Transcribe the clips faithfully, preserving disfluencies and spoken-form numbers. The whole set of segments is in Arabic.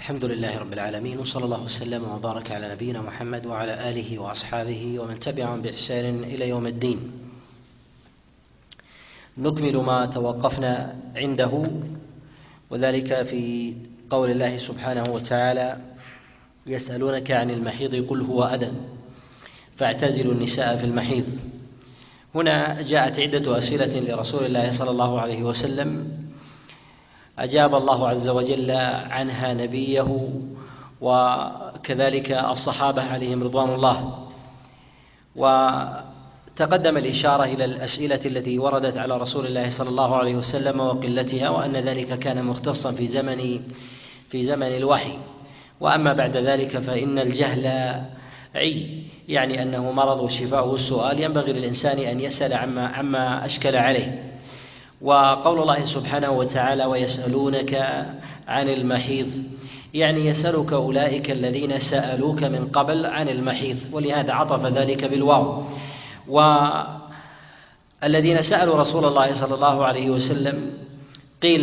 الحمد لله رب العالمين، وصلى الله وسلم وبارك على نبينا محمد وعلى آله وأصحابه ومن تبعهم بإحسان إلى يوم الدين. نكمل ما توقفنا عنده، وذلك في قول الله سبحانه وتعالى: يسألونك عن المحيض قل هو أذى فاعتزلوا النساء في المحيض. هنا جاءت عدة أسئلة لرسول الله صلى الله عليه وسلم أجاب الله عز وجل عنها نبيه وكذلك الصحابة عليهم رضوان الله. وتقدم الإشارة إلى الأسئلة التي وردت على رسول الله صلى الله عليه وسلم وقلتها، وأن ذلك كان مختصا في زمن في زمن الوحي. وأما بعد ذلك فإن الجهل عي، يعني أنه مرض وشفاؤه السؤال، ينبغي للإنسان أن يسأل عما, عما أشكل عليه. وقول الله سبحانه وتعالى: ويسألونك عن المحيض، يعني يسألك أولئك الذين سألوك من قبل عن المحيض، ولهذا عطف ذلك بالواو. والذين سألوا رسول الله صلى الله عليه وسلم قيل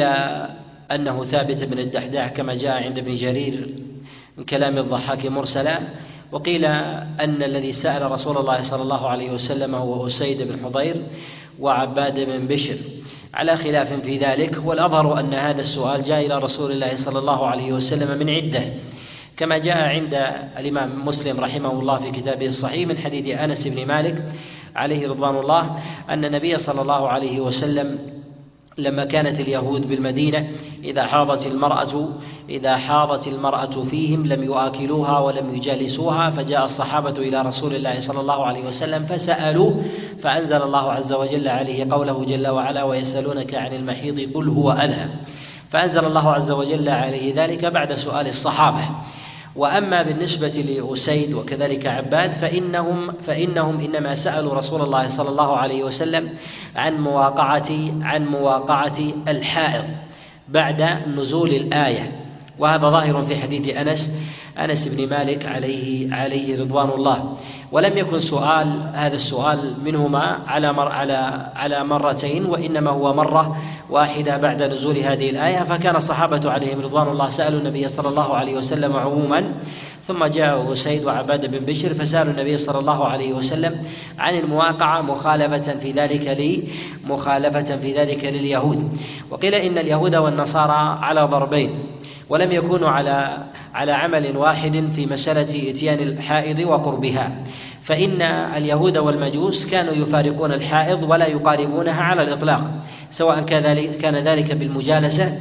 أنه ثابت بن الدحداح كما جاء عند ابن جرير من كلام الضحاك مرسلا، وقيل أن الذي سأل رسول الله صلى الله عليه وسلم هو أسيد بن حضير وعباد بن بشر، على خلاف في ذلك. والأظهر أن هذا السؤال جاء إلى رسول الله صلى الله عليه وسلم من عدة، كما جاء عند الإمام مسلم رحمه الله في كتابه الصحيح من حديث أنس بن مالك عليه رضوان الله أن النبي صلى الله عليه وسلم لما كانت اليهود بالمدينة إذا حاضت المرأة إذا حاضت المرأة فيهم لم يؤكلوها ولم يجالسوها، فجاء الصحابة إلى رسول الله صلى الله عليه وسلم فسألوا، فأنزل الله عز وجل عليه قوله جل وعلا: ويسألونك عن المحيض قل هو أذى، فأنزل الله عز وجل عليه ذلك بعد سؤال الصحابة. وأما بالنسبة لأسيد وكذلك عباد فإنهم, فإنهم إنما سألوا رسول الله صلى الله عليه وسلم عن مواقعة, عن مواقعة الحائض بعد نزول الآية، وهذا ظاهر في حديث أنس أنس بن مالك عليه, عليه رضوان الله. ولم يكن سؤال هذا السؤال منهما على, مر على, على مرتين، وإنما هو مرة واحدة بعد نزول هذه الآية. فكان الصحابة عليهم رضوان الله سألوا النبي صلى الله عليه وسلم عموما، ثم جاء أسيد وعباد بن بشر فسألوا النبي صلى الله عليه وسلم عن المواقعة مخالفة في ذلك لي مخالفة في ذلك لليهود. وقيل إن اليهود والنصارى على ضربين، ولم يكونوا على على عمل واحد في مسألة إتيان الحائض وقربها، فإن اليهود والمجوس كانوا يفارقون الحائض ولا يقاربونها على الإطلاق، سواء كان ذلك بالمجالسة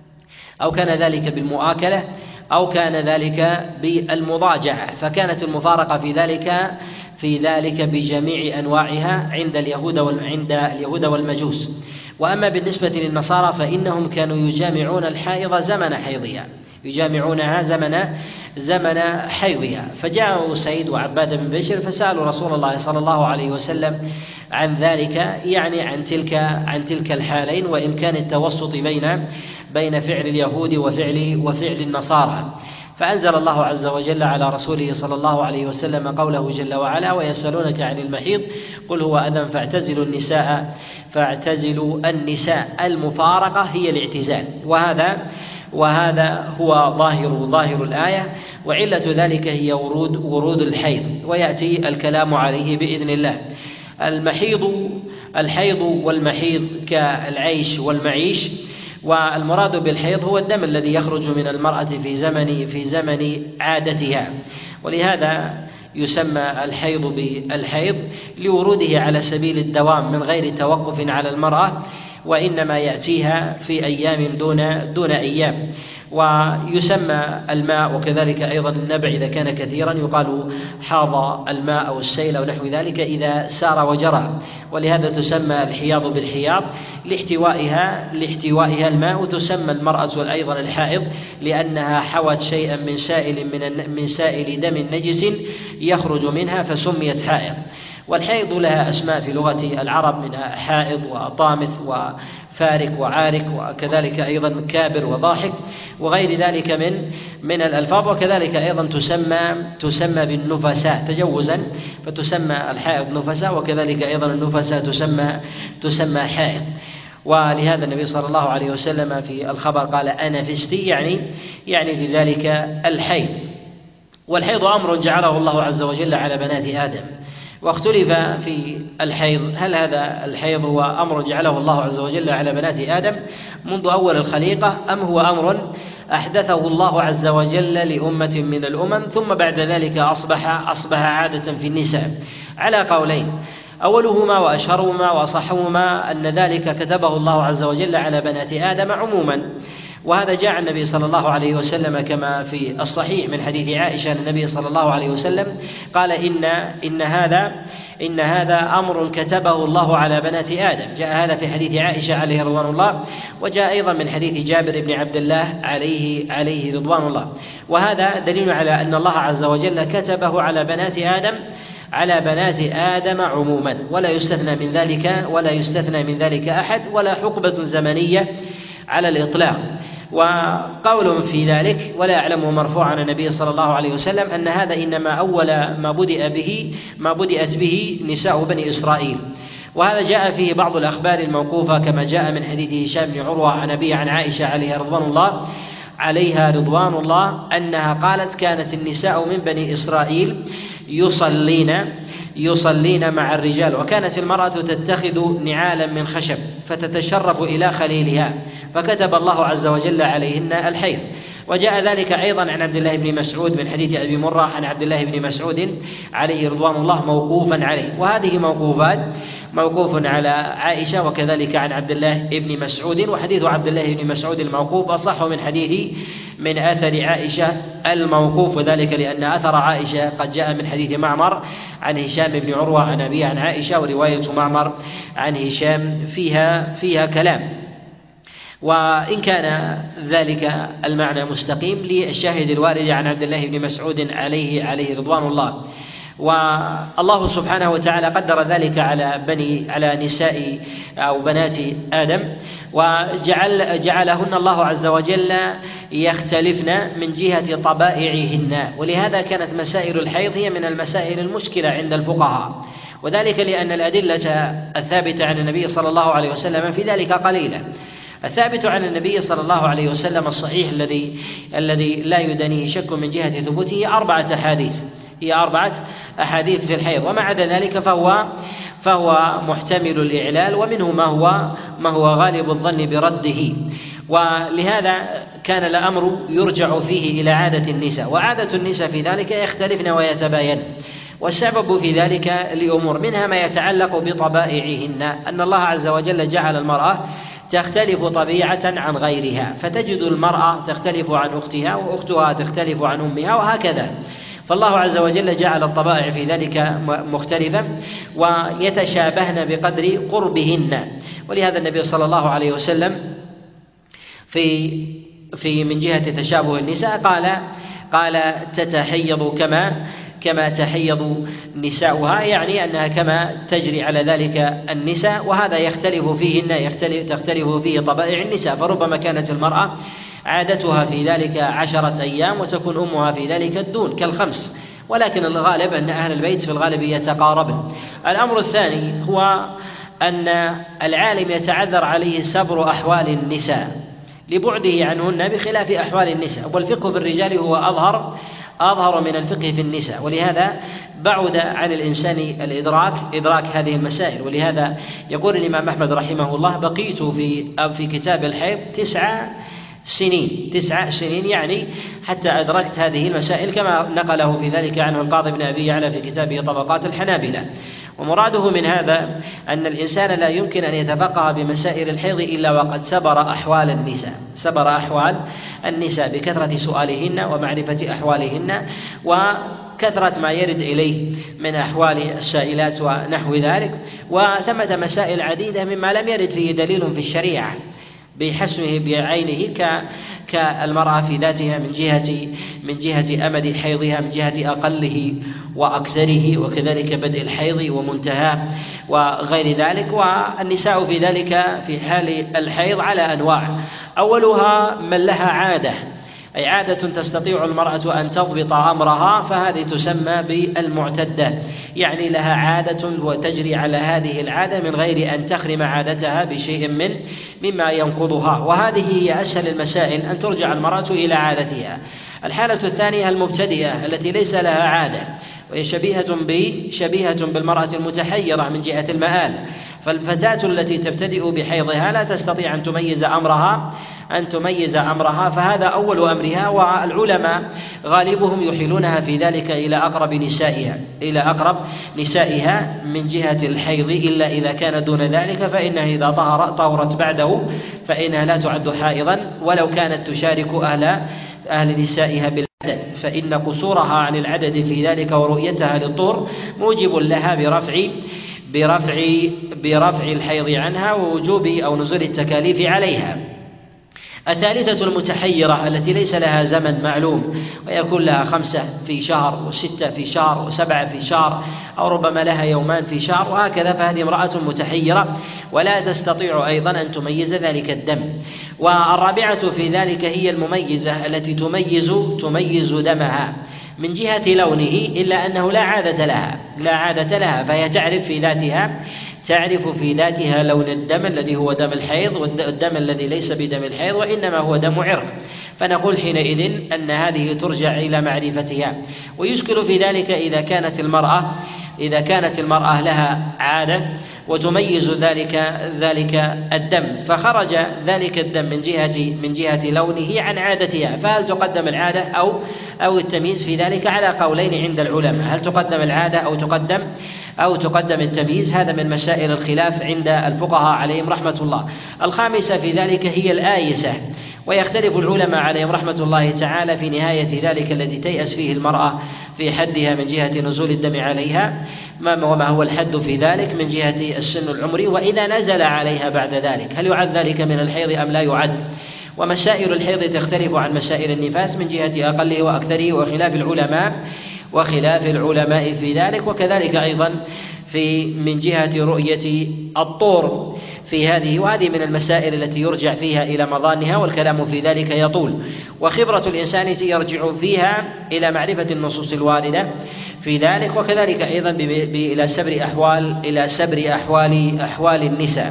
أو كان ذلك بالمؤاكلة أو كان ذلك بالمضاجعة، فكانت المفارقة في ذلك في ذلك بجميع أنواعها عند اليهود عند اليهود والمجوس. وأما بالنسبة للنصارى فإنهم كانوا يجامعون الحائض زمن حيضها يجامعونها زمن زمن حيضها. فجاء أسيد وعباد بن بشر فسألوا رسول الله صلى الله عليه وسلم عن ذلك، يعني عن تلك عن تلك الحالين وإمكان التوسط بين بين فعل اليهود وفعل وفعل النصارى. فأنزل الله عز وجل على رسوله صلى الله عليه وسلم قوله جل وعلا: ويسألونك عن المحيض قل هو أذى فاعتزلوا النساء فاعتزلوا النساء. المفارقة هي الاعتزال، وهذا وهذا هو ظاهر ظاهر الآية، وعلة ذلك هي ورود ورود الحيض، ويأتي الكلام عليه بإذن الله. المحيض الحيض والمحيض كالعيش والمعيش، والمراد بالحيض هو الدم الذي يخرج من المرأة في زمن في زمن عادتها، ولهذا يسمى الحيض بالحيض لوروده على سبيل الدوام من غير توقف على المرأة، وإنما يأتيها في أيام دون دون أيام. ويسمى الماء وكذلك أيضا النبع إذا كان كثيرا، يقال حاض الماء أو السيل أو نحو ذلك إذا سار وجرى، ولهذا تسمى الحياض بالحياض لاحتوائها لاحتوائها الماء. وتسمى المرأة أيضا الحائض لأنها حوت شيئا من سائل من من سائل دم نجس يخرج منها فسميت حائض. والحيض لها أسماء في لغة العرب، منها حائض وطامث وفارك وعارك، وكذلك أيضا كابر وضاحك وغير ذلك من من الألفاظ. وكذلك أيضا تسمى تسمى بالنفساء تجوزا، فتسمى الحائض نفساء، وكذلك أيضا النفساء تسمى تسمى حائض. ولهذا النبي صلى الله عليه وسلم في الخبر قال أنا فستي، يعني يعني بذلك الحيض. والحيض أمر جعله الله عز وجل على بنات آدم، واختلف في الحيض، هل هذا الحيض هو أمر جعله الله عز وجل على بنات آدم منذ أول الخليقة، أم هو أمر أحدثه الله عز وجل لأمة من الأمم ثم بعد ذلك أصبح أصبح عادة في النساء؟ على قولين، أولهما وأشهرهما وأصحهما أن ذلك كتبه الله عز وجل على بنات آدم عموما، وهذا جاء النبي صلى الله عليه وسلم كما في الصحيح من حديث عائشة أن النبي صلى الله عليه وسلم قال إن إن هذا إن هذا أمر كتبه الله على بنات آدم. جاء هذا في حديث عائشة عليه رضوان الله، وجاء أيضا من حديث جابر بن عبد الله عليه عليه رضوان الله. وهذا دليل على أن الله عز وجل كتبه على بنات آدم على بنات آدم عموما، ولا يستثنى من ذلك ولا يستثنى من ذلك أحد، ولا حقبة زمنية على الإطلاق. وقول في ذلك ولا يعلمه مرفوعا عن النبي صلى الله عليه وسلم أن هذا إنما أول ما بدأ به ما بدأت به نساء بني إسرائيل، وهذا جاء فيه بعض الأخبار الموقوفة كما جاء من حديث هشام بن عروة عن أبيه عن عائشة عليها رضوان الله عليها رضوان الله أنها قالت كانت النساء من بني إسرائيل يصلين يصلين مع الرجال، وكانت المرأة تتخذ نعالا من خشب فتتشرف إلى خليلها، فكتب الله عز وجل عليهن الحيض. وجاء ذلك أيضا عن عبد الله بن مسعود من حديث أبي مرة عن عبد الله بن مسعود عليه رضوان الله موقوفا عليه. وهذه موقوفات موقوف على عائشة وكذلك عن عبد الله بن مسعود، وحديث عبد الله بن مسعود الموقوف أصح من حديث من أثر عائشة الموقوف، وذلك لأن أثر عائشة قد جاء من حديث معمر عن هشام بن عروة عن أبيه عن عائشة، ورواية معمر عن هشام فيها فيها كلام. وإن كان ذلك المعنى مستقيم للشاهد الوارد عن عبد الله بن مسعود عليه عليه رضوان الله. والله سبحانه وتعالى قدر ذلك على بني على نساء أو بنات آدم، وجعل جعلهن الله عز وجل يختلفن من جهة طبائعهن، ولهذا كانت مسائل الحيض هي من المسائل المشكلة عند الفقهاء، وذلك لأن الأدلة الثابتة عن النبي صلى الله عليه وسلم في ذلك قليلة. الثابت عن النبي صلى الله عليه وسلم الصحيح الذي الذي لا يدنيه شك من جهة ثبوته أربعة أحاديث هي أربعة أحاديث في الحيض، وما عدا ذلك فهو فهو محتمل الإعلال، ومنه ما هو ما هو غالب الظن برده. ولهذا كان الأمر يرجع فيه إلى عادة النساء، وعادة النساء في ذلك يختلفن ويتباين، والسبب في ذلك لأمور، منها ما يتعلق بطبائعهن، أن الله عز وجل جعل المرأة تختلف طبيعة عن غيرها، فتجد المرأة تختلف عن أختها، وأختها تختلف عن أمها، وهكذا. فالله عز وجل جعل الطبائع في ذلك مختلفة ويتشابهن بقدر قربهن. ولهذا النبي صلى الله عليه وسلم في في من جهة تشابه النساء قال قال تتحيض كما كما تحيض نساؤها، يعني أنها كما تجري على ذلك النساء، وهذا يختلف فيهن يختلف تختلف فيه طبائع النساء، فربما كانت المرأة عادتها في ذلك عشرة أيام وتكون أمها في ذلك الدون كالخمس، ولكن الغالب أن أهل البيت في الغالب يتقاربن. الأمر الثاني هو أن العالم يتعذر عليه سبر أحوال النساء لبعده عنهن بخلاف أحوال النساء، والفقه في الرجال هو أظهر أظهر من الفقه في النساء، ولهذا بعد عن الإنسان الإدراك إدراك هذه المسائل. ولهذا يقول الإمام أحمد رحمه الله بقيت في في كتاب الحيض تسع سنين تسع سنين يعني حتى أدركت هذه المسائل، كما نقله في ذلك عنه القاضي بن أبي يعلى في كتابه طبقات الحنابلة. ومراده من هذا أن الإنسان لا يمكن أن يتفقه بمسائل الحيض إلا وقد سبر أحوال النساء سبر أحوال النساء بكثرة سؤالهن ومعرفة أحوالهن وكثرة ما يرد إليه من أحوال السائلات ونحو ذلك. وثمة مسائل عديدة مما لم يرد فيه دليل في الشريعة بحسمه بعينه كالمرأة في ذاتها من جهة من جهة أمد حيضها، من جهة أقله وأكثره، وكذلك بدء الحيض ومنتهاه وغير ذلك. والنساء في ذلك في حال الحيض على أنواع، أولها من لها عادة أي عادة تستطيع المرأة أن تضبط أمرها، فهذه تسمى بالمعتدة، يعني لها عادة وتجري على هذه العادة من غير أن تخرم عادتها بشيء من مما ينقضها، وهذه هي أسهل المسائل أن ترجع المرأة إلى عادتها. الحالة الثانية المبتدئة التي ليس لها عادة، وهي شبيهة شبيهة بالمرأة المتحيرة من جهة المآل، فالفتاة التي تبتدئ بحيضها لا تستطيع أن تميز أمرها أن تميز أمرها فهذا أول أمرها، والعلماء غالبهم يحيلونها في ذلك إلى أقرب نسائها إلى أقرب نسائها من جهة الحيض، إلا إذا كان دون ذلك فإنها إذا طهر طهرت بعده فإنها لا تعد حائضا ولو كانت تشارك أهل أهل نسائها بالعدد، فإن قصورها عن العدد في ذلك ورؤيتها للطهر موجب لها برفع برفع برفع الحيض عنها ووجوب أو نزول التكاليف عليها. الثالثة المتحيرة التي ليس لها زمن معلوم، ويكون لها خمسة في شهر وستة في شهر وسبعة في شهر أو ربما لها يومان في شهر وهكذا، فهذه امرأة متحيرة ولا تستطيع أيضا أن تميز ذلك الدم. والرابعة في ذلك هي المميزة التي تميز تميز دمها من جهة لونه، إلا أنه لا عادة لها لا عادة لها فهي تعرف في ذاتها تعرف في ذاتها لون الدم الذي هو دم الحيض والدم الذي ليس بدم الحيض وإنما هو دم عرق، فنقول حينئذ أن هذه ترجع إلى معرفتها. ويشكل في ذلك إذا كانت المرأة إذا كانت المرأة لها عادة وتميز ذلك ذلك الدم، فخرج ذلك الدم من جهة من جهة لونه عن عادتها، فهل تقدم العادة أو أو التمييز؟ في ذلك على قولين عند العلماء، هل تقدم العادة أو تقدم أو تقدم التمييز؟ هذا من مسائل الخلاف عند الفقهاء عليهم رحمة الله. الخامسة في ذلك هي الآيسة، ويختلف العلماء عليهم رحمة الله تعالى في نهاية ذلك الذي تيأس فيه المرأة في حدها من جهة نزول الدم عليها، وما هو الحد في ذلك من جهة السن العمري، وإذا نزل عليها بعد ذلك هل يعد ذلك من الحيض أم لا يعد؟ ومسائل الحيض تختلف عن مسائل النفاس من جهة أقله وأكثره وخلاف العلماء وخلاف العلماء في ذلك، وكذلك أيضا في من جهة رؤية الطور في هذه، وهذه من المسائل التي يرجع فيها إلى مظانها والكلام في ذلك يطول. وخبرة الإنسان يرجع فيها إلى معرفة النصوص الواردة في ذلك، وكذلك أيضا إلى سبر أحوال إلى سبر أحوال أحوال النساء.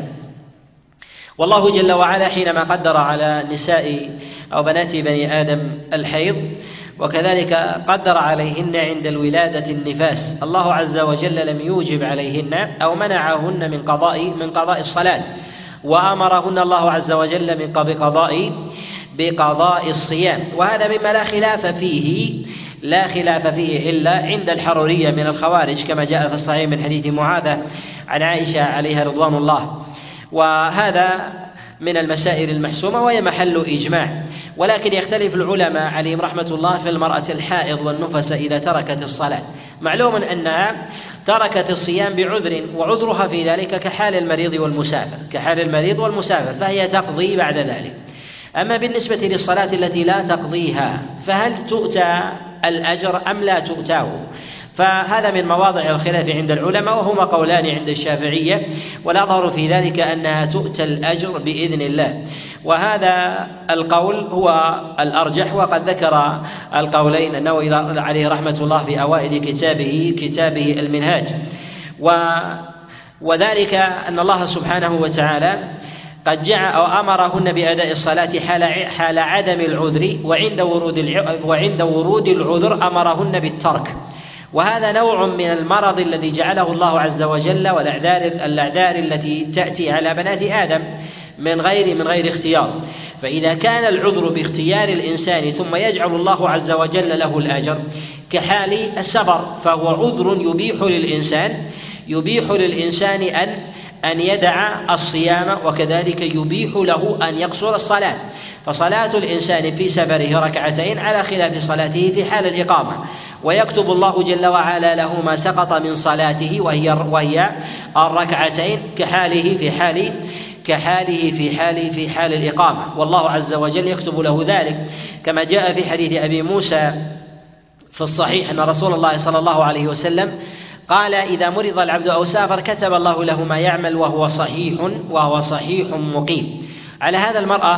والله جل وعلا حينما قدر على نساء أو بنات بني آدم الحيض وكذلك قدر عليهن عند الولادة النفاس، الله عز وجل لم يوجب عليهن أو منعهن من قضاء من قضاء الصلاة، وأمرهن الله عز وجل من بقضاء بقضاء الصيام، وهذا مما لا خلاف فيه لا خلاف فيه إلا عند الحرورية من الخوارج كما جاء في الصحيح من حديث معاذة عن عائشة عليها رضوان الله، وهذا من المسائل المحسومة وهي محل إجماع. ولكن يختلف العلماء عليهم رحمة الله في المرأة الحائض والنفس إذا تركت الصلاة. معلوم أنها تركت الصيام بعذر، وعذرها في ذلك كحال المريض والمسافر كحال المريض والمسافر فهي تقضي بعد ذلك. أما بالنسبة للصلاة التي لا تقضيها فهل تؤتى الأجر أم لا تؤتاه؟ فهذا من مواضع الخلاف عند العلماء، وهما قولان عند الشافعية، والأظهر في ذلك أنها تؤتى الأجر بإذن الله، وهذا القول هو الأرجح. وقد ذكر القولين النووي عليه رحمة الله في أوائل كتابه كتابه المنهاج، وذلك أن الله سبحانه وتعالى قد جاء أو أمرهن بأداء الصلاة حال حال عدم العذر، وعند ورود وعند ورود العذر أمرهن بالترك، وهذا نوع من المرض الذي جعله الله عز وجل والأعذار الأعذار التي تأتي على بنات آدم من غير من غير اختيار. فإذا كان العذر باختيار الإنسان ثم يجعل الله عز وجل له الأجر كحال السفر، فهو عذر يبيح للإنسان يبيح للإنسان أن أن يدع الصيام، وكذلك يبيح له أن يقصر الصلاة. فصلاة الإنسان في سفره ركعتين على خلاف صلاته في حال الإقامة، ويكتب الله جل وعلا له ما سقط من صلاته وهي وهي الركعتين كحاله في حال كحاله في حال في حال الإقامة، والله عز وجل يكتب له ذلك، كما جاء في حديث أبي موسى في الصحيح أن رسول الله صلى الله عليه وسلم قال: إذا مرض العبد أو سافر كتب الله له ما يعمل وهو صحيح وهو صحيح مقيم. على هذا المرأة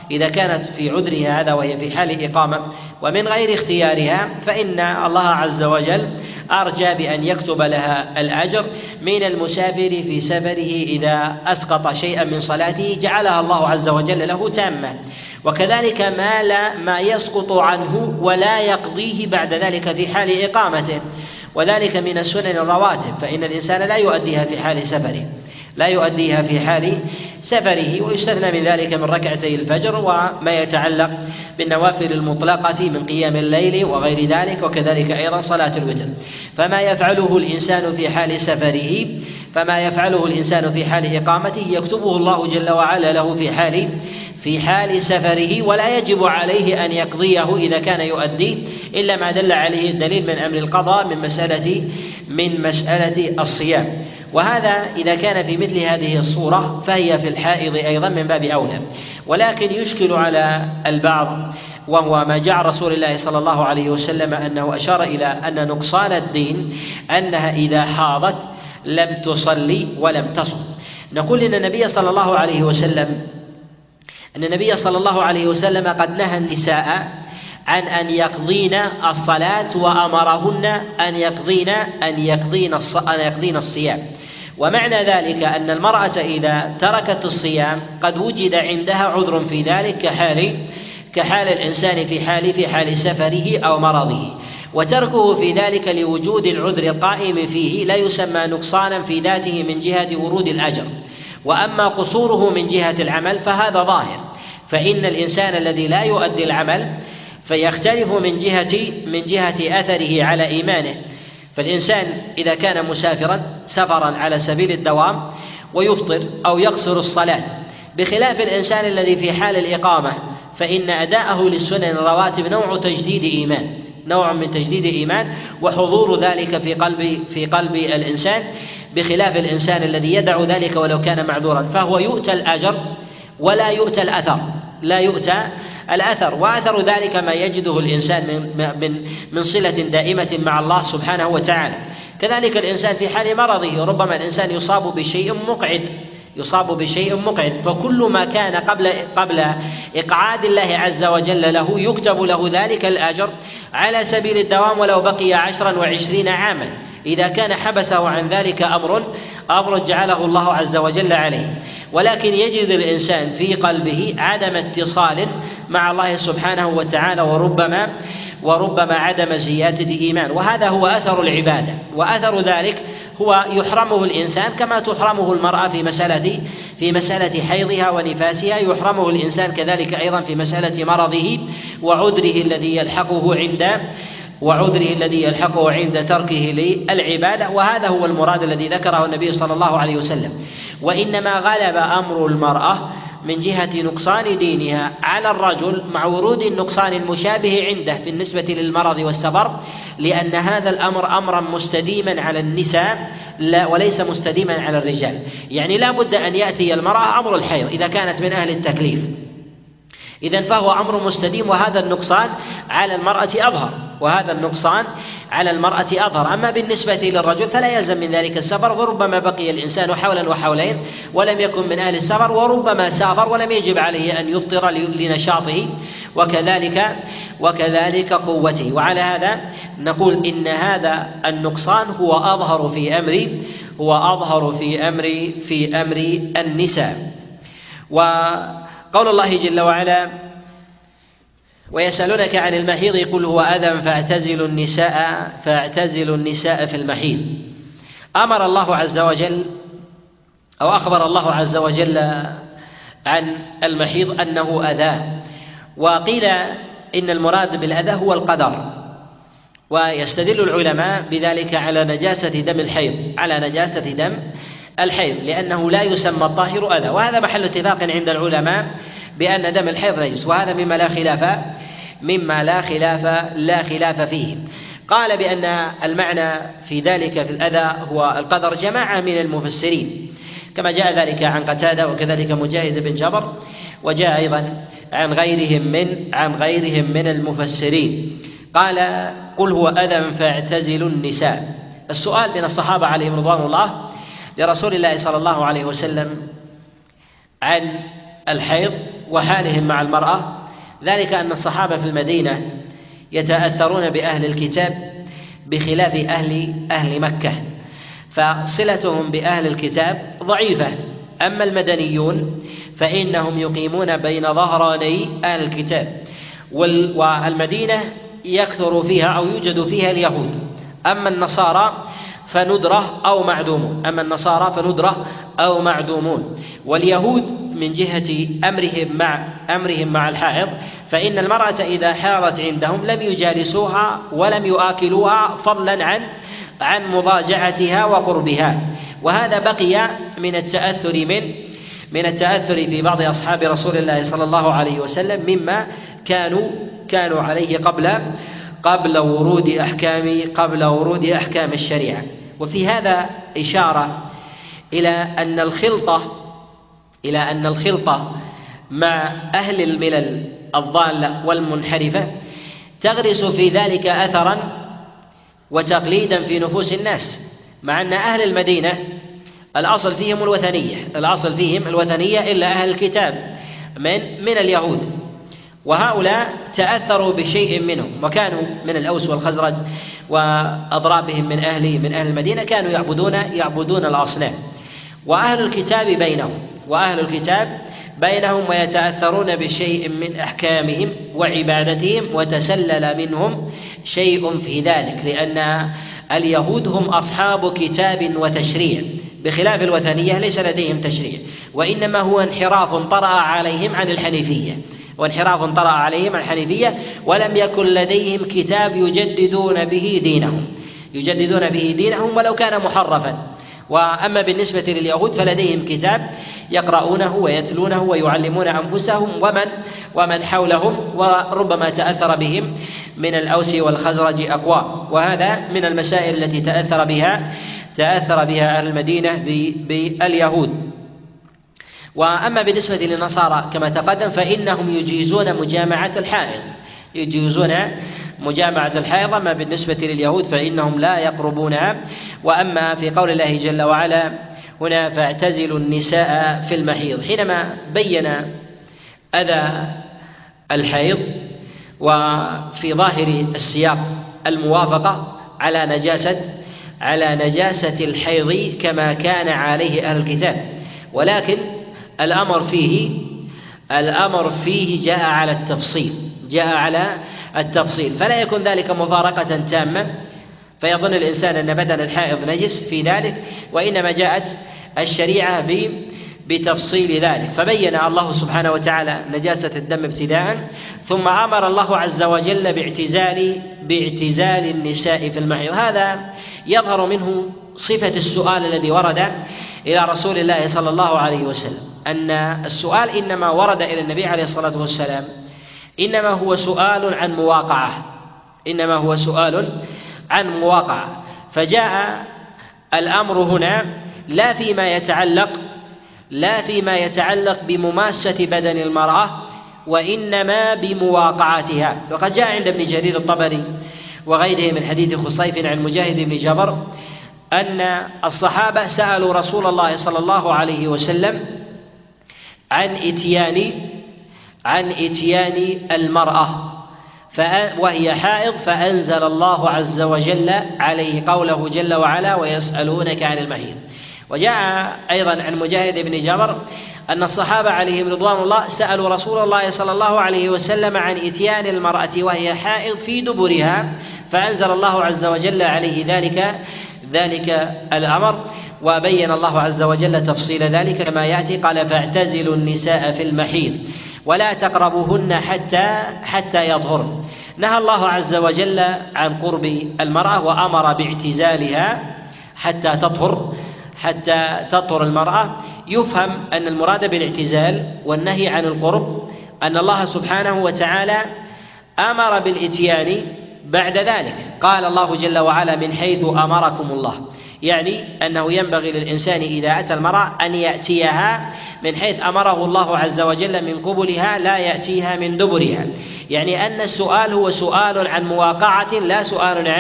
إذا كانت في عذرها هذا وهي في حال إقامة ومن غير اختيارها فإن الله عز وجل أرجى بأن يكتب لها الأجر من المسافر في سفره إذا أسقط شيئا من صلاته جعلها الله عز وجل له تامة. وكذلك ما لا ما يسقط عنه ولا يقضيه بعد ذلك في حال إقامته، وذلك من السنن الرواتب، فإن الإنسان لا يؤديها في حال سفره لا يؤديها في حال سفره ويستثنى من ذلك من ركعتي الفجر وما يتعلق بالنوافل المطلقة من قيام الليل وغير ذلك، وكذلك أيضا صلاة الوتر. فما يفعله الإنسان في حال سفره فما يفعله الإنسان في حال إقامته يكتبه الله جل وعلا له في حال في حال سفره، ولا يجب عليه أن يقضيه إذا كان يؤديه إلا ما دل عليه الدليل من أمر القضاء من مسألة من مسألة الصيام. وهذا إذا كان في مثل هذه الصورة فهي في الحائض أيضا من باب أولى. ولكن يشكل على البعض وهو ما جاء رسول الله صلى الله عليه وسلم أنه أشار إلى أن نقصان الدين أنها إذا حاضت لم تصلي ولم تصم. نقول إن النبي صلى الله عليه وسلم أن النبي صلى الله عليه وسلم قد نهى النساء عن أن يقضين الصلاة وأمرهن أن يقضين أن يقضين أن يقضين الصيام. ومعنى ذلك أن المرأة إذا تركت الصيام قد وجد عندها عذر في ذلك كحال كحال الإنسان في حال في حال سفره أو مرضه، وتركه في ذلك لوجود العذر القائم فيه لا يسمى نقصانا في ذاته من جهة ورود الأجر. وأما قصوره من جهة العمل فهذا ظاهر، فإن الإنسان الذي لا يؤدي العمل فيختلف من جهة من جهة أثره على إيمانه. فالإنسان إذا كان مسافرا سفرا على سبيل الدوام ويفطر أو يقصر الصلاة، بخلاف الإنسان الذي في حال الإقامة فإن أداءه للسنن الرواتب نوع تجديد إيمان نوع من تجديد إيمان وحضور ذلك في قلب في قلب الإنسان، بخلاف الإنسان الذي يدع ذلك ولو كان معذورا، فهو يؤتى الأجر ولا يؤتى الأثر لا يؤتى الأثر وأثر ذلك ما يجده الإنسان من من من صلة دائمة مع الله سبحانه وتعالى. كذلك الإنسان في حال مرضه ربما الإنسان يصاب بشيء مقعد يصاب بشيء مقعد فكل ما كان قبل قبل إقعاد الله عز وجل له يكتب له ذلك الأجر على سبيل الدوام ولو بقي عشرا وعشرين عاما، إذا كان حبسه عن ذلك أمر أمر جعله الله عز وجل عليه. ولكن يجد الإنسان في قلبه عدم اتصال مع الله سبحانه وتعالى وربما وربما عدم زيادة إيمان، وهذا هو أثر العبادة. وأثر ذلك هو يحرمه الإنسان كما تحرمه المرأة في مسألة في مسألة حيضها ونفاسها، يحرمه الإنسان كذلك أيضا في مسألة مرضه وعذره الذي يلحقه عند وعذره الذي يلحقه عند تركه للعبادة. وهذا هو المراد الذي ذكره النبي صلى الله عليه وسلم. وإنما غلب أمر المرأة من جهة نقصان دينها على الرجل مع ورود النقصان المشابه عنده في النسبة للمرض والسفر، لأن هذا الأمر أمرا مستديما على النساء لا وليس مستديما على الرجال. يعني لا بد أن يأتي المرأة أمر الحيض إذا كانت من أهل التكليف، إذن فهو أمر مستديم، وهذا النقصان على المرأة أظهر وهذا النقصان على المرأة أظهر. أما بالنسبة للرجل فلا يلزم من ذلك السفر، وربما بقي الإنسان حولا وحولين ولم يكن من أهل السفر، وربما سافر ولم يجب عليه أن يفطر لنشاطه وكذلك وكذلك قوته. وعلى هذا نقول إن هذا النقصان هو أظهر في أمر هو أظهر في أمر في أمر النساء. وقول الله جل وعلا: ويسألونك عن المحيض قل هو أذى فاعتزلوا النساء فاعتزلوا النساء في المحيض. أمر الله عز وجل أو أخبر الله عز وجل عن المحيض أنه أذى، وقيل إن المراد بالأذى هو القدر، ويستدل العلماء بذلك على نجاسة دم الحيض على نجاسة دم الحيض لأنه لا يسمى الطاهر أذى، وهذا محل اتفاق عند العلماء بأن دم الحيض نجس، وهذا مما لا خلاف مما لا خلاف لا خلاف فيه. قال بأن المعنى في ذلك في الأذى هو القدر جماعة من المفسرين، كما جاء ذلك عن قتادة وكذلك مجاهد بن جبر، وجاء أيضا عن غيرهم من عن غيرهم من المفسرين. قال: قل هو أذى فاعتزلوا النساء. السؤال من الصحابة عليهم رضوان الله لرسول الله صلى الله عليه وسلم عن الحيض وحالهم مع المرأة، ذلك أن الصحابة في المدينة يتأثرون بأهل الكتاب بخلاف أهل أهل مكة، فصلتهم بأهل الكتاب ضعيفة. أما المدنيون فإنهم يقيمون بين ظهراني أهل الكتاب، والمدينة يكثر فيها أو يوجد فيها اليهود. أما النصارى فندرة أو معدومون أما النصارى فندرة أو معدومون واليهود من جهة أمرهم مع أمرهم مع الحائض، فإن المرأة إذا حاضت عندهم لم يجالسوها ولم يؤكلوها فضلا عن عن مضاجعتها وقربها. وهذا بقي من التأثر من من التأثر في بعض أصحاب رسول الله صلى الله عليه وسلم مما كانوا كانوا عليه قبل قبل ورود أحكام قبل ورود أحكام الشريعة. وفي هذا إشارة إلى أن الخلطة إلى أن الخلطة مع أهل الملل الضالة والمنحرفة تغرس في ذلك أثرا وتقليدا في نفوس الناس، مع أن أهل المدينة الأصل فيهم الوثنية الأصل فيهم الوثنية إلا أهل الكتاب من من اليهود، وهؤلاء تأثروا بشيء منهم وكانوا من الأوس والخزرج وأضرابهم من أهل من أهل المدينة كانوا يعبدون يعبدون الأصنام، وأهل الكتاب بينهم وأهل الكتاب بينهم ويتأثرون بشيء من أحكامهم وعبادتهم، وتسلل منهم شيء في ذلك، لأن اليهود هم أصحاب كتاب وتشريع بخلاف الوثنية ليس لديهم تشريع، وإنما هو انحراف طرأ عليهم عن الحنيفية وانحراف طرأ عليهم عن الحنيفية ولم يكن لديهم كتاب يجددون به دينهم يجددون به دينهم ولو كان محرفا. وأما بالنسبة لليهود فلديهم كتاب يقرؤونه ويتلونه ويعلمون أنفسهم ومن ومن حولهم، وربما تأثر بهم من الأوس والخزرج أقوام، وهذا من المسائل التي تأثر بها تأثر بها أهل المدينة باليهود. وأما بالنسبة للنصارى كما تقدم فإنهم يجيزون مجامعة الحائض يجيزون مجامعة الحائض، أما بالنسبة لليهود فإنهم لا يقربونها. وأما في قول الله جل وعلا هنا فاعتزلوا النساء في المحيض، حينما بين أذى الحيض وفي ظاهر السياق الموافقة على نجاسة على نجاسة الحيض كما كان عليه أهل الكتاب، ولكن الأمر فيه الأمر فيه جاء على التفصيل جاء على التفصيل فلا يكون ذلك مفارقة تامة فيظن الإنسان أن بدن الحائض نجس في ذلك، وإنما جاءت الشريعة بتفصيل ذلك، فبين الله سبحانه وتعالى نجاسة الدم ابتداء، ثم أمر الله عز وجل باعتزال باعتزال النساء في المحيض. هذا يظهر منه صفة السؤال الذي ورد إلى رسول الله صلى الله عليه وسلم، أن السؤال إنما ورد إلى النبي عليه الصلاة والسلام إنما هو سؤال عن مواقعة إنما هو سؤال عن مواقعة فجاء الأمر هنا لا فيما يتعلق لا فيما يتعلق بمماسة بدن المرأة، وإنما بمواقعتها. وقد جاء عند ابن جرير الطبري وغيره من حديث خصيف عن مجاهد بن جبر أن الصحابة سألوا رسول الله صلى الله عليه وسلم عن إتيان عن إتيان المرأة وهي حائض، فأنزل الله عز وجل عليه قوله جل وعلا ويسألونك عن المحيض. وجاء أيضا عن مجاهد بن جبر أن الصحابة عليهم رضوان الله سألوا رسول الله صلى الله عليه وسلم عن إتيان المرأة وهي حائض في دبرها، فأنزل الله عز وجل عليه ذلك ذلك الأمر، وبين الله عز وجل تفصيل ذلك كما يأتي قال فاعتزلوا النساء في المحيض ولا تقربوهن حتى حتى يطهرن. نهى الله عز وجل عن قرب المرأة وأمر باعتزالها حتى تطهر حتى تطهر المرأة. يفهم أن المراد بالاعتزال والنهي عن القرب أن الله سبحانه وتعالى أمر بالإتيان بعد ذلك، قال الله جل وعلا من حيث أمركم الله، يعني أنه ينبغي للإنسان إذا أتى المرأة أن يأتيها من حيث أمره الله عز وجل من قبلها، لا يأتيها من دبرها، يعني أن السؤال هو سؤال عن مواقعة لا سؤال عن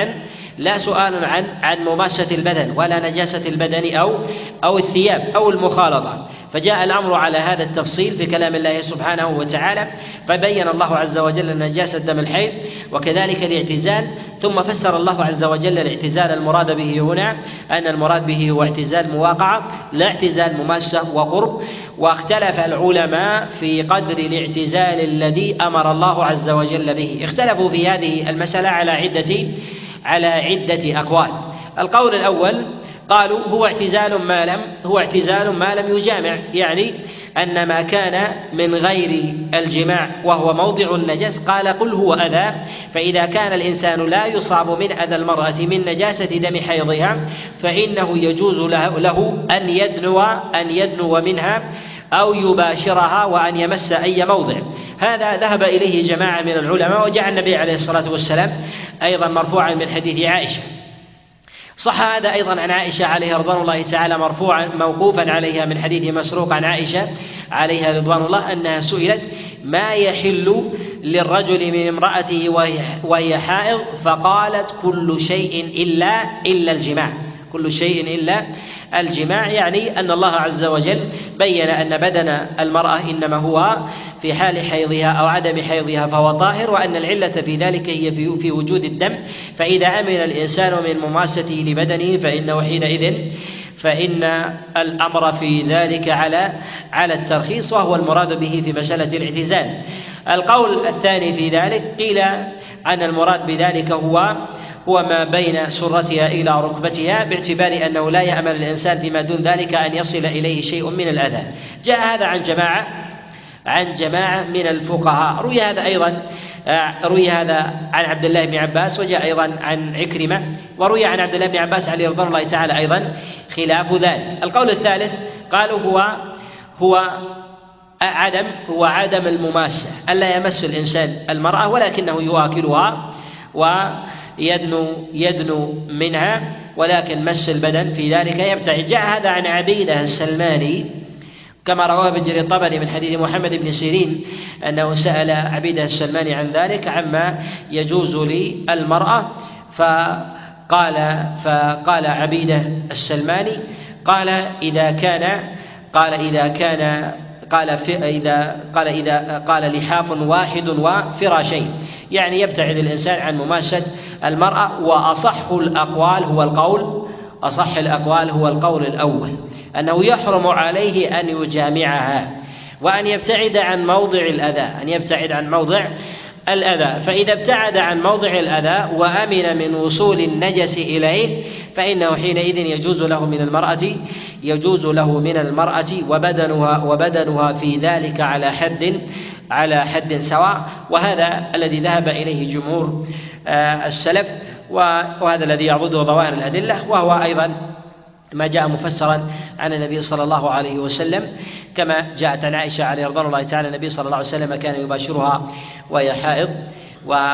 لا سؤال عن عن مماسة البدن ولا نجاسة البدن أو أو الثياب أو المخالطة، فجاء الأمر على هذا التفصيل في كلام الله سبحانه وتعالى، فبين الله عز وجل نجاسة دم الحيض وكذلك الاعتزال، ثم فسر الله عز وجل الاعتزال المراد به هنا أن المراد به هو اعتزال مواقعة لا اعتزال مماسة وقرب. واختلف العلماء في قدر الاعتزال الذي أمر الله عز وجل به، اختلفوا في هذه المسألة على عدة على عدة أقوال. القول الأول قالوا هو اعتزال ما لم هو اعتزال ما لم يجامع، يعني أن ما كان من غير الجماع وهو موضع النجس قال قل هو أذى، فإذا كان الإنسان لا يصاب من أذى المرأة من نجاسة دم حيضها فإنه يجوز له أن يدنو أن يدنو منها أو يباشرها وأن يمس أي موضع. هذا ذهب إليه جماعة من العلماء، وجاء النبي عليه الصلاة والسلام أيضا مرفوعا من حديث عائشة. صح هذا أيضا عن عائشة عليها رضوان الله تعالى مرفوعا موقوفا عليها من حديث مسروق عن عائشة عليها رضوان الله أنها سئلت ما يحل للرجل من امرأته وهي حائض فقالت كل شيء إلا إلا الجماع، كل شيء إلا الجماع، يعني أن الله عز وجل بين أن بدن المرأة إنما هو في حال حيضها أو عدم حيضها فهو طاهر، وأن العلة في ذلك هي في وجود الدم، فإذا أمن الإنسان من مماسته لبدنه فإنه حينئذ فإن الأمر في ذلك على على الترخيص، وهو المراد به في مسألة الاعتزال. القول الثاني في ذلك قيل أن المراد بذلك هو هو ما بين سرتها إلى ركبتها، باعتبار أنه لا يأمل الإنسان فيما دون ذلك أن يصل إليه شيء من الأذى. جاء هذا عن جماعة عن جماعة من الفقهاء. روي هذا أيضا روي هذا عن عبد الله بن عباس، وجاء أيضا عن عكرمة، وروي عن عبد الله بن عباس عليه رضوان الله تعالى أيضا خلاف ذلك. القول الثالث قالوا هو هو عدم هو عدم المماسة، ألا يمس الإنسان المرأة ولكنه يواكلها ويدنو يدنو منها، ولكن مس البدن في ذلك يبتعد. جاء هذا عن عبيدة السلماني كما رواه ابن جرير الطبري من حديث محمد بن سيرين أنه سأل عبيدة السلماني عن ذلك عما يجوز للمرأة، فقال فقال عبيدة السلماني قال إذا كان قال إذا كان قال إذا قال إذا قال لحاف واحد وفراشين، يعني يبتعد الإنسان عن مماسة المرأة. وأصح الأقوال هو القول أصح الأقوال هو القول الأول، أنه يحرم عليه أن يجامعها وأن يبتعد عن موضع الأذى أن يبتعد عن موضع الأذى فإذا ابتعد عن موضع الأذى وأمن من وصول النجس إليه فإنه حينئذ يجوز له من المرأة يجوز له من المرأة وبدنها وبدنها في ذلك على حد على حد سواء. وهذا الذي ذهب إليه جمهور السلف، وهذا الذي يعبده ظواهر الأدلة، وهو أيضا ما جاء مفسرا عن النبي صلى الله عليه وسلم كما جاءت عن عائشة عليه رضوان الله تعالى النبي صلى الله عليه وسلم كان يباشرها وهي حائض و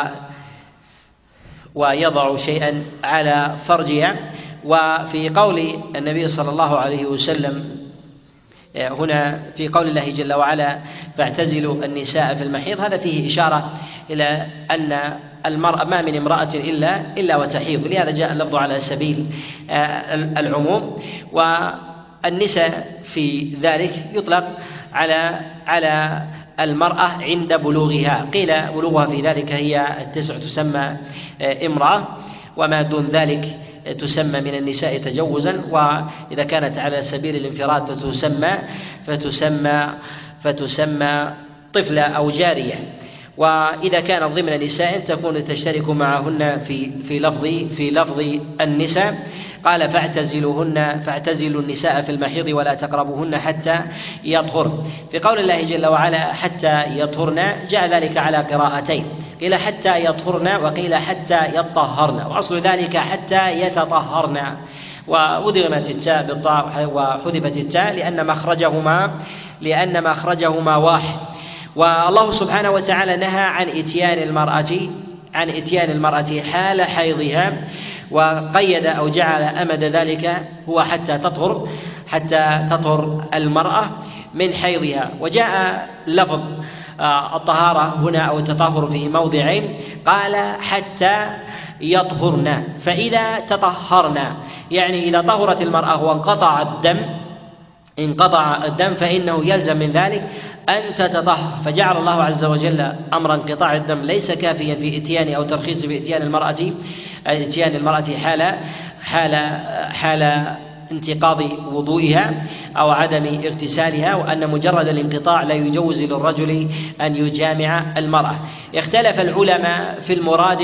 ويضع شيئا على فرجها. وفي قول النبي صلى الله عليه وسلم هنا في قول الله جل وعلا فاعتزلوا النساء في المحيض، هذا فيه إشارة إلى أن المرأة ما من امرأة إلا إلا وتحيض، لهذا جاء اللفظ على سبيل العموم. والنساء في ذلك يطلق على على المرأة عند بلوغها، قيل بلوغها في ذلك هي التسع تسمى امرأة، وما دون ذلك تسمى من النساء تجوزا، وإذا كانت على سبيل الانفراد فتسمى فتسمى فتسمى طفلة أو جارية. وإذا كانت ضمن نساء تكون تشترك معهن في في لفظ في لفظ النساء. قال فاعتزلوهن فاعتزلوا النساء في المحيض ولا تقربوهن حتى يطهرن. في قول الله جل وعلا حتى يطهرن جاء ذلك على قراءتين، قيل حتى يطهرن وقيل حتى يطهرن، وأصل ذلك حتى يتطهرن، وأدغمت التاء بالطاء وحذفت التاء لأن مخرجهما لأن مخرجهما واحد. والله سبحانه وتعالى نهى عن إتيان المرأة عن إتيان المرأة حال حيضها، وقيد أو جعل أمد ذلك هو حتى تطهر حتى تطهر المرأة من حيضها. وجاء لفظ الطهارة هنا أو التطهر في موضعين، قال حتى يطهرن، فإذا تطهرنا يعني إذا طهرت المرأة وانقطع الدم انقطع الدم فإنه يلزم من ذلك أن تتطهر. فجعل الله عز وجل أمر انقطاع الدم ليس كافيا في إتيان أو ترخيص في إتيان المرأة إتيان المرأة حال حال حال انتقاض وضوئها أو عدم اغتسالها، وأن مجرد الانقطاع لا يجوز للرجل أن يجامع المرأة. اختلف العلماء في المراد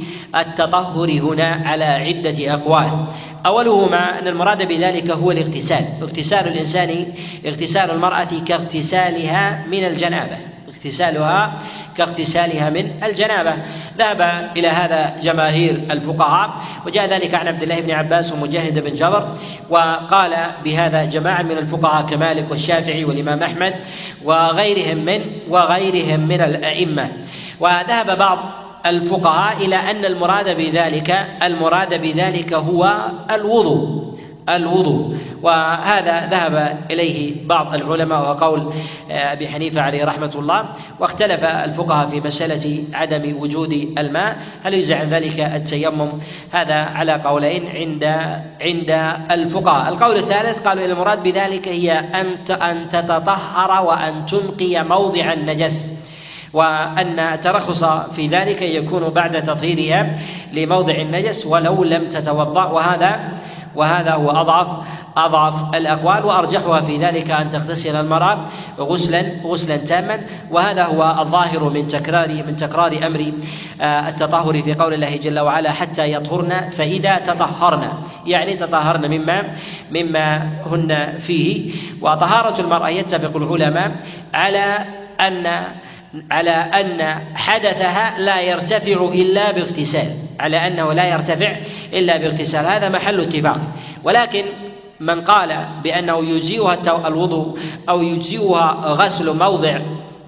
بالتطهر هنا على عدة أقوال. أولهما أن المراد بذلك هو الاغتسال، اغتسال الإنسان اغتسال المرأة كاغتسالها من الجنابة، اغتسالها كاغتسالها من الجنابة. ذهب إلى هذا جماهير الفقهاء، وجاء ذلك عن عبد الله بن عباس ومجاهد بن جبر، وقال بهذا جماعة من الفقهاء كمالك والشافعي والإمام أحمد وغيرهم من وغيرهم من الأئمة. وذهب بعض الفقهاء إلى أن المراد بذلك المراد بذلك هو الوضوء الوضوء وهذا ذهب إليه بعض العلماء وقول أبي حنيفة عليه رحمة الله. واختلف الفقهاء في مسألة عدم وجود الماء، هل يجزع عن ذلك التيمم؟ هذا على قولين عند عند الفقهاء. القول الثالث قالوا المراد بذلك هي أن تتطهر وأن تنقي موضع النجس، وأن الترخص في ذلك يكون بعد تطهيرها لموضع النجس ولو لم تتوضأ، وهذا وهذا هو أضعف أضعف الأقوال، وأرجحها في ذلك أن تغتسل المرأة غسلا غسلا تاما، وهذا هو الظاهر من تكرار من تكرار أمر التطهر في قول الله جل وعلا حتى يطهرن فإذا تطهرن، يعني تطهرن مما مما هن فيه. وطهارة المرأة يتفق العلماء على أن على أن حدثها لا يرتفع إلا باغتسال، على أنه لا يرتفع إلا باغتسال، هذا محل اتفاق. ولكن من قال بأنه يجزئها الوضوء أو يجزئها غسل موضع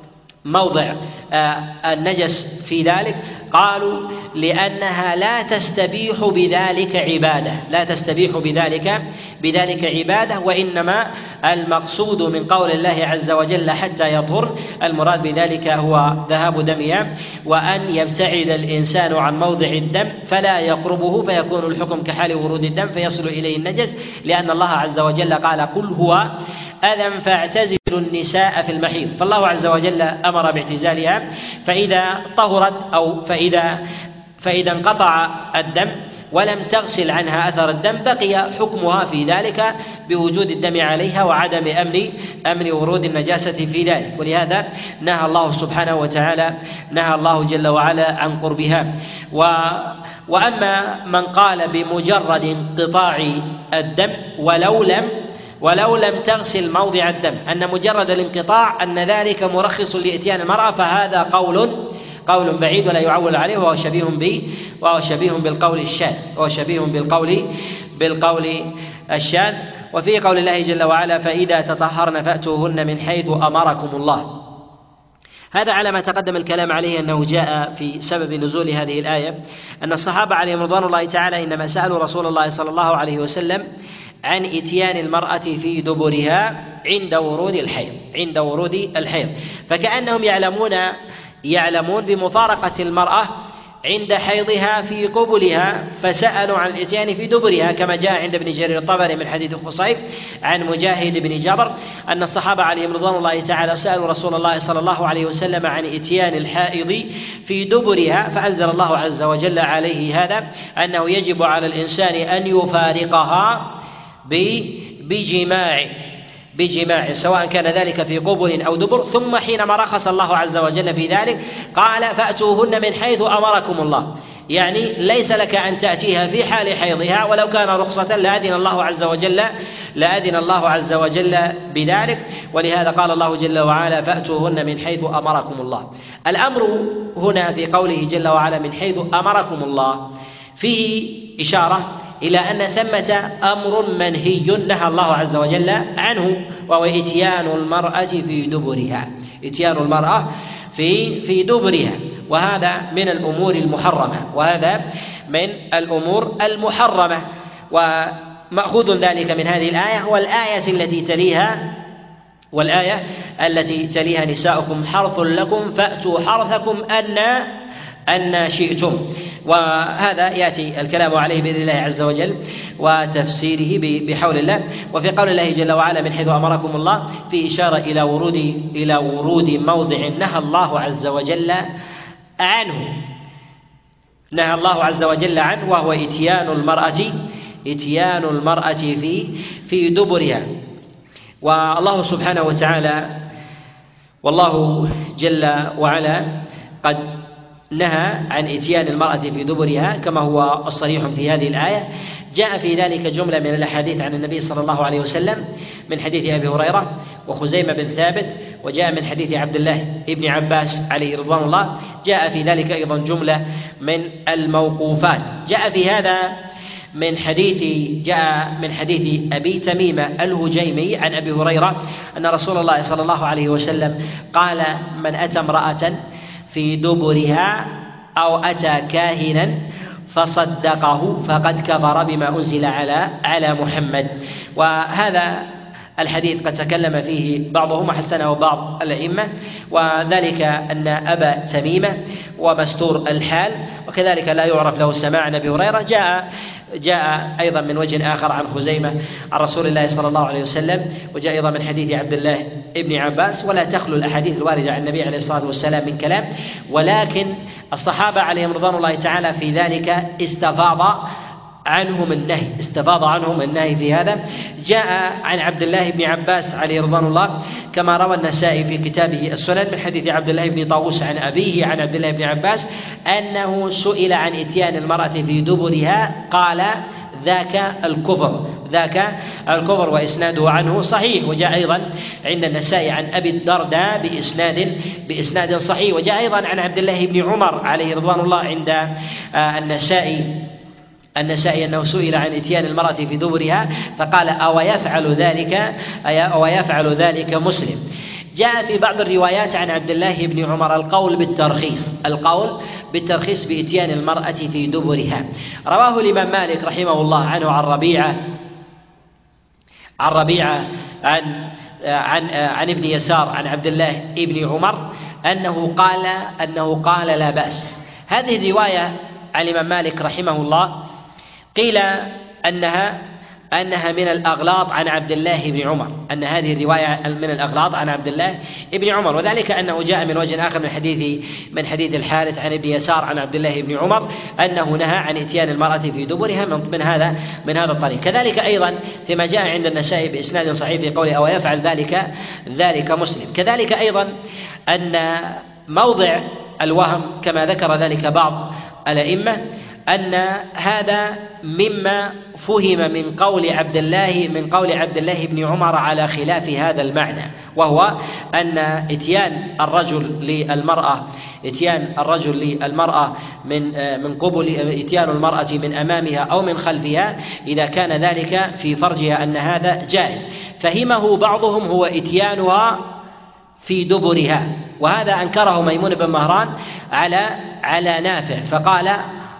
موضع النجس في ذلك، قالوا لأنها لا تستبيح بذلك عبادة لا تستبيح بذلك بذلك عبادة وإنما المقصود من قول الله عز وجل حتى يطهر المراد بذلك هو ذهاب دمها، وأن يبتعد الإنسان عن موضع الدم فلا يقربه، فيكون الحكم كحال ورود الدم فيصل إليه النجس، لأن الله عز وجل قال قل هو أذى فاعتزلوا النساء في المحيض، فالله عز وجل أمر باعتزالها، فإذا طهرت أو فإذا فإذا انقطع الدم ولم تغسل عنها أثر الدم بقي حكمها في ذلك بوجود الدم عليها وعدم أمن أمن ورود النجاسة في ذلك. ولهذا نهى الله سبحانه وتعالى نهى الله جل وعلا عن قربها. و وأما من قال بمجرد انقطاع الدم ولو لم ولو لم تغسل موضع الدم أن مجرد الانقطاع أن ذلك مرخص لإتيان المرأة، فهذا قول قول بعيد ولا يعول عليه، وهو شبيه به وهو شبيه بالقول الشاذ وهو شبيه بالقول بالقول الشاذ. وفي قول الله جل وعلا فإذا تطهرن فأتوهن من حيث أمركم الله، هذا على ما تقدم الكلام عليه أنه جاء في سبب نزول هذه الآية أن الصحابة عليهم رضوان الله تعالى إنما سألوا رسول الله صلى الله عليه وسلم عن إتيان المرأة في دبرها عند ورود الحيض عند ورود الحيض فكأنهم يعلمون يعلمون بمفارقة المرأة عند حيضها في قبلها، فسألوا عن الإتيان في دبرها كما جاء عند ابن جرير الطبري من حديث خصيف عن مجاهد بن جبر أن الصحابة عليهم رضوان الله تعالى سألوا رسول الله صلى الله عليه وسلم عن إتيان الحائض في دبرها، فأنزل الله عز وجل عليه هذا أنه يجب على الإنسان أن يفارقها بجماع بجماع سواء كان ذلك في قبل أو دبر. ثم حينما رخص الله عز وجل في ذلك قال فأتوهن من حيث أمركم الله، يعني ليس لك أن تأتيها في حال حيضها، ولو كان رخصة لأذن الله عز وجل لأذن الله عز وجل بذلك. ولهذا قال الله جل وعلا فأتوهن من حيث أمركم الله. الأمر هنا في قوله جل وعلا من حيث أمركم الله فيه إشارة إلى أن ثمة أمر منهي نهى الله عز وجل عنه، وهو إتيان المرأة في دبرها إتيان المرأة في في دبرها وهذا من الأمور المحرمة وهذا من الأمور المحرمة ومأخوذ ذلك من هذه الآية والآية التي تليها والآية التي تليها نساؤكم حرث لكم فأتوا حرثكم أن أن شئتم. وهذا يأتي الكلام عليه بإذن الله عز وجل وتفسيره بحول الله. وفي قول الله جل وعلا من حيث أمركم الله في إشارة إلى ورود إلى ورود موضع نهى الله عز وجل عنه نهى الله عز وجل عنه وهو إتيان المرأة إتيان المرأة في في دبرها. والله سبحانه وتعالى والله جل وعلا قد نهى عن إتيان المرأة في دبرها كما هو الصريح في هذه الآية. جاء في ذلك جملة من الأحاديث عن النبي صلى الله عليه وسلم من حديث أبي هريرة وخزيمة بن ثابت، وجاء من حديث عبد الله بن عباس عليه رضوان الله. جاء في ذلك أيضا جملة من الموقوفات. جاء في هذا من حديث جاء من حديث أبي تميمة الهجيمي عن أبي هريرة أن رسول الله صلى الله عليه وسلم قال: من أتى امرأة في دبرها أو أتى كاهنا فصدقه فقد كفر بما أنزل على على محمد. وهذا الحديث قد تكلم فيه بعضهم وحسنه بعض الأئمة، وذلك أن أبا تميمة ومستور الحال وكذلك لا يعرف له سماع عن أبي هريرة. جاء جاء أيضا من وجه آخر عن خزيمة عن رسول الله صلى الله عليه وسلم، وجاء أيضا من حديث عبد الله بن عباس. ولا تخلو الأحاديث الواردة عن النبي عليه الصلاة والسلام من كلام، ولكن الصحابة عليهم رضوان الله تعالى في ذلك استفاض عنهم النهي استفاض عنهم النهي في هذا. جاء عن عبد الله بن عباس عليه رضوان الله كما روى النسائي في كتابه السنن من حديث عبد الله بن طاووس عن أبيه عن عبد الله بن عباس أنه سئل عن إتيان المرأة في دبرها قال: ذاك الكفر ذاك الكفر وإسناده عنه صحيح. وجاء أيضا عند النسائي عن أبي الدرداء بإسناد بإسناد صحيح. وجاء أيضا عن عبد الله بن عمر عليه رضوان الله عند النسائي النسائي أنه سئل عن إتيان المرأة في دبرها فقال: أو يفعل ذلك أو يفعل ذلك مسلم. جاء في بعض الروايات عن عبد الله بن عمر القول بالترخيص القول بالترخيص بإتيان المرأة في دبرها. رواه الإمام مالك رحمه الله عنه عن ربيعة عن ربيعة عن عن عن ابن يسار عن عبد الله بن عمر أنه قال أنه قال لا بأس. هذه الرواية عن الإمام مالك رحمه الله قيل أنها أنها من الأغلاط عن عبد الله بن عمر أن هذه الرواية من الأغلاط عن عبد الله بن عمر، وذلك أنه جاء من وجه آخر من حديث من حديث الحارث عن ابن يسار عن عبد الله بن عمر أنه نهى عن إتيان المرأة في دبرها من هذا من هذا الطريق. كذلك أيضا فيما جاء عند النسائي بإسناد صحيح في قوله: أو يفعل ذلك ذلك مسلم. كذلك أيضا أن موضع الوهم كما ذكر ذلك بعض الأئمة أن هذا مما فهم من قول عبد الله من قول عبد الله بن عمر على خلاف هذا المعنى، وهو أن إتيان الرجل للمرأة إتيان الرجل للمرأة من من قبل إتيان المرأة من أمامها أو من خلفها إذا كان ذلك في فرجها أن هذا جائز. فهمه بعضهم هو إتيانها في دبرها، وهذا أنكره ميمون بن مهران على على نافع فقال: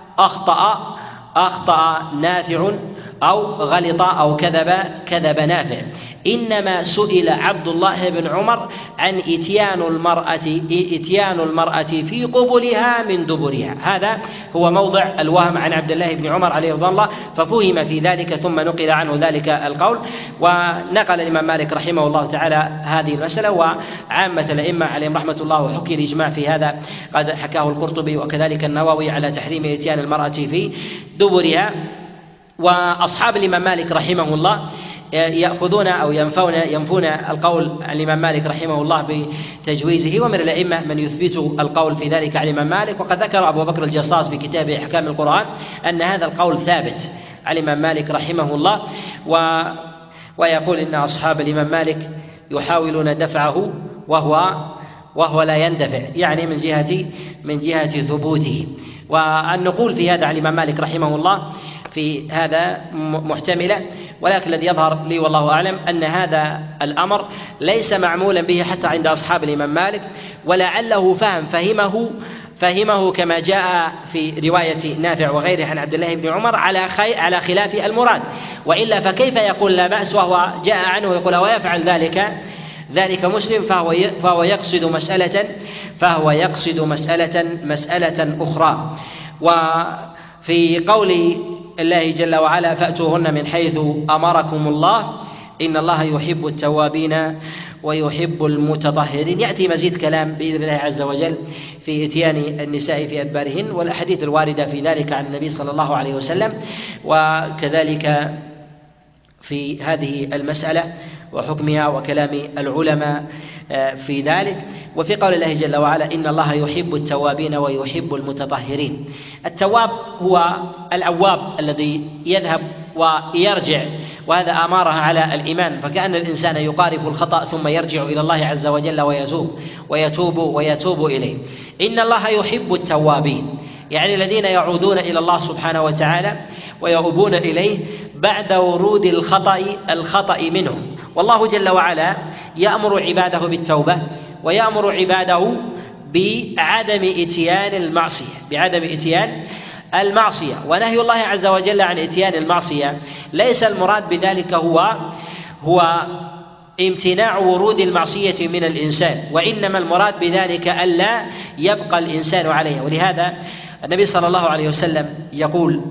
أخطأ أخطأ نافع أو غلط أو كذب كذب نافع. إنما سئل عبد الله بن عمر عن إتيان المرأة إتيان المرأة في قبلها من دبرها. هذا هو موضع الوهم عن عبد الله بن عمر عليه رضوان الله، ففهم في ذلك ثم نقل عنه ذلك القول. ونقل الإمام مالك رحمه الله تعالى هذه المسألة وعامة الأئمة عليهم رحمة الله، وحكي الإجماع في هذا قد حكاه القرطبي وكذلك النووي على تحريم إتيان المرأة في دبرها. وأصحاب الإمام مالك رحمه الله يأخذون أو ينفون ينفون القول عن الإمام مالك رحمه الله بتجويزه، ومن الأئمة من يثبت القول في ذلك عن الإمام مالك. وقد ذكر أبو بكر الجصاص بكتاب أحكام القرآن أن هذا القول ثابت عن الإمام مالك رحمه الله، و ويقول إن أصحاب الإمام مالك يحاولون دفعه وهو وهو لا يندفع، يعني من جهة من جهة ثبوته. والنقول في هذا عن الإمام مالك رحمه الله في هذا محتملة، ولكن الذي يظهر لي والله أعلم أن هذا الأمر ليس معمولا به حتى عند أصحاب الإمام مالك، ولعله فهم فهمه فهمه كما جاء في رواية نافع وغيره عن عبد الله بن عمر على على خلاف المراد، وإلا فكيف يقول لا بأس وهو جاء عنه يقول ويفعل ذلك ذلك مسلم فهو فهو يقصد مسألة فهو يقصد مسألة مسألة أخرى. وفي قول الله جل وعلا فأتوهن من حيث أمركم الله إن الله يحب التوابين ويحب المتطهرين، يأتي مزيد كلام بإذن الله عز وجل في إتيان النساء في أدبارهن والأحاديث الواردة في ذلك عن النبي صلى الله عليه وسلم، وكذلك في هذه المسألة وحكمها وكلام العلماء في ذلك. وفي قول الله جل وعلا إن الله يحب التوابين ويحب المتطهرين، التواب هو الأواب الذي يذهب ويرجع، وهذا أماره على الإيمان، فكأن الإنسان يقارف الخطأ ثم يرجع إلى الله عز وجل ويتوب ويتوب ويتوب إليه. إن الله يحب التوابين يعني الذين يعودون إلى الله سبحانه وتعالى ويؤوبون إليه بعد ورود الخطأ الخطأ منهم. والله جل وعلا يأمر عباده بالتوبة ويأمر عباده بعدم إتيان المعصية بعدم إتيان المعصية ونهي الله عز وجل عن إتيان المعصية ليس المراد بذلك هو هو امتناع ورود المعصية من الإنسان، وإنما المراد بذلك ألا يبقى الإنسان عليه. ولهذا النبي صلى الله عليه وسلم يقول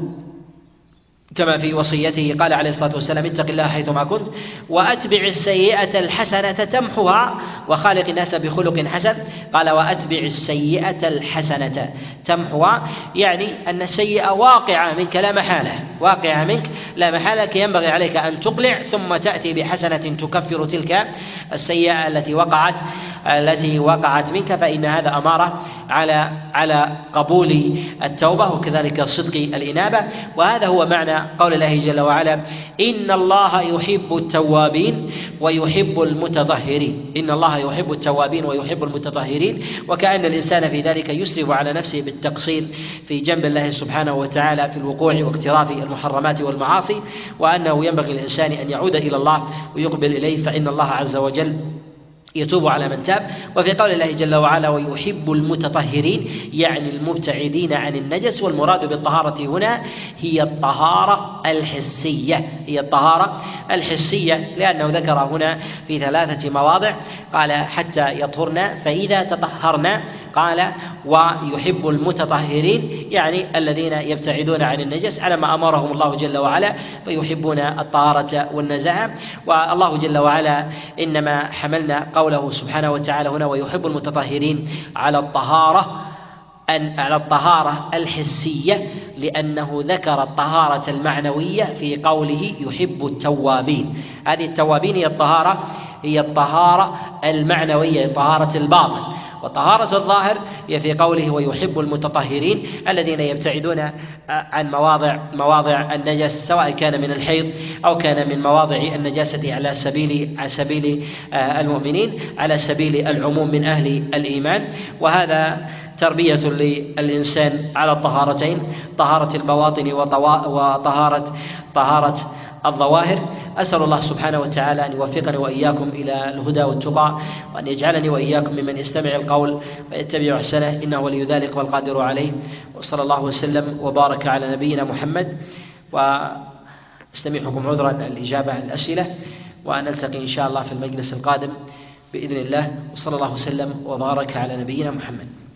كما في وصيته قال عليه الصلاة والسلام اتق الله حيثما كنت وأتبع السيئة الحسنة تمحها وخالق الناس بخلق حسن. قال وأتبع السيئة الحسنة تمحها، يعني أن السيئة واقعة منك لا محالة واقعة منك لا محالة ينبغي عليك أن تقلع ثم تأتي بحسنة تكفر تلك السيئة التي وقعت التي وقعت منك، فإن هذا أمارة على على قبول التوبة وكذلك صدق الإنابة. وهذا هو معنى قول الله جل وعلا إن الله يحب التوابين ويحب المتطهرين. إن الله يحب التوابين ويحب المتطهرين، وكأن الإنسان في ذلك يسرف على نفسه بالتقصير في جنب الله سبحانه وتعالى في الوقوع واقتراف المحرمات والمعاصي، وأنه ينبغي للإنسان أن يعود إلى الله ويقبل إليه، فإن الله عز وجل يتوب على من تاب. وفي قول الله جل وعلا ويحب المتطهرين يعني المبتعدين عن النجس، والمراد بالطهارة هنا هي الطهارة الحسية هي الطهارة الحسية لأنه ذكر هنا في ثلاثة مواضع قال حتى يطهرن فإذا تطهرن قال ويحب المتطهرين يعني الذين يبتعدون عن النجس على ما أمرهم الله جل وعلا فيحبون الطهارة والنزاهة. والله جل وعلا إنما حملنا قوله سبحانه وتعالى هنا ويحب المتطهرين على الطهارة أن على الطهارة الحسية لأنه ذكر الطهارة المعنوية في قوله يحب التوابين. هذه التوابين هي الطهارة هي الطهارة المعنوية طهارة الباطن، وطهارة الظاهر هي في قوله ويحب المتطهرين الذين يبتعدون عن مواضع مواضع النجس سواء كان من الحيض أو كان من مواضع النجاسة على سبيل على سبيل المؤمنين على سبيل العموم من أهل الإيمان. وهذا تربية للإنسان على الطهارتين طهارة البواطن وطهارة طهارة الظواهر. أسأل الله سبحانه وتعالى أن يوفقني وإياكم إلى الهدى والتقى، وأن يجعلني وإياكم ممن يستمع القول ويتبع أحسنه إنه ولي ذلك والقادر عليه. وصلى الله وسلم وبارك على نبينا محمد. واستمعكم عذرا الإجابة عن الأسئلة، ونلتقي إن شاء الله في المجلس القادم بإذن الله. وصلى الله وسلم وبارك على نبينا محمد.